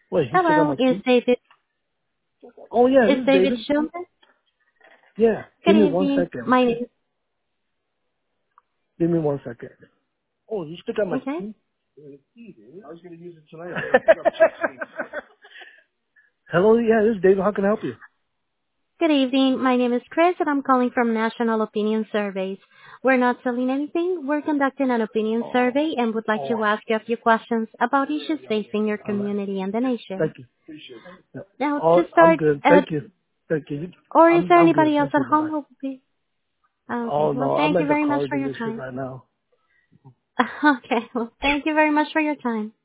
Wait, he still got Hello, my key? Oh yeah, is this is David David. Schumann? Yeah, Good give me one evening. second. My name Give me 1 second. Oh, you still got my okay. key? I was gonna use it tonight. Hello, yeah, this is David. How can I help you? Good evening. My name is Chris and I'm calling from National Opinion Surveys. We're not selling anything. We're conducting an opinion Oh, survey and would like oh, to ask you a few questions about issues facing your all right. community and the nation. Thank you. Yeah. Now, Oh, to I'm start, good. Thank you. Thank you. or is there I'm good. anybody else Thank at you. Bye home bye. who will be? Okay. Oh Well, no, I'm thank you at the very much car for your dealership time. right now. Okay. Well, thank you very much for your time.